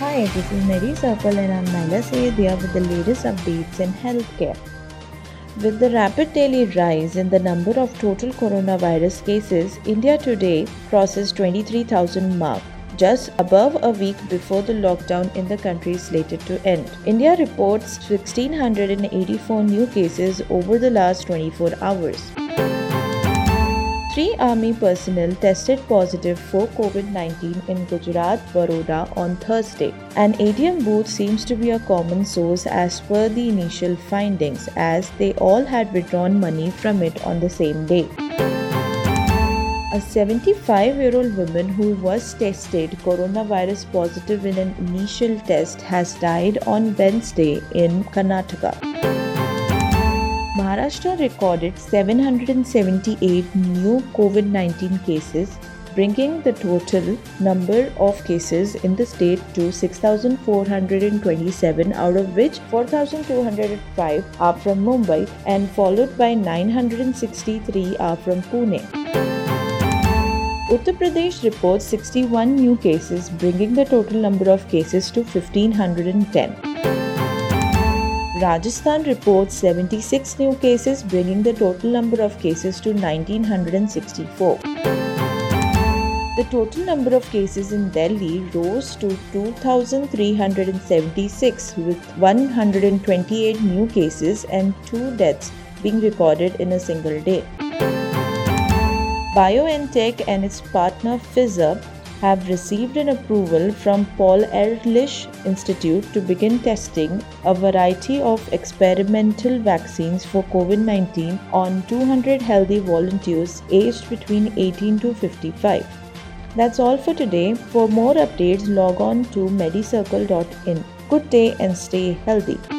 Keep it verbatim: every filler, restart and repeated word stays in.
Hi, this is Mary Circle and I'm Naila Saidia with the latest updates in healthcare. With the rapid daily rise in the number of total coronavirus cases, India today crosses twenty-three thousand mark, just above a week before the lockdown in the country is slated to end. India reports one thousand six hundred eighty-four new cases over the last twenty-four hours. Three army personnel tested positive for COVID nineteen in Gujarat, Baroda on Thursday. An A T M booth seems to be a common source as per the initial findings, as they all had withdrawn money from it on the same day. A seventy-five-year-old woman who was tested coronavirus positive in an initial test has died on Wednesday in Karnataka. Maharashtra recorded seven hundred seventy-eight new COVID nineteen cases, bringing the total number of cases in the state to six thousand four hundred twenty-seven, out of which four thousand two hundred five are from Mumbai and followed by nine hundred sixty-three are from Pune. Uttar Pradesh reports sixty-one new cases, bringing the total number of cases to one thousand five hundred ten. Rajasthan reports seventy-six new cases, bringing the total number of cases to one thousand nine hundred sixty-four. The total number of cases in Delhi rose to two thousand three hundred seventy-six, with one hundred twenty-eight new cases and two deaths being recorded in a single day. BioNTech and its partner Pfizer have received an approval from Paul Ehrlich Institute to begin testing a variety of experimental vaccines for COVID nineteen on two hundred healthy volunteers aged between eighteen to fifty-five. That's all for today. For more updates, log on to medicircle dot in. Good day and stay healthy.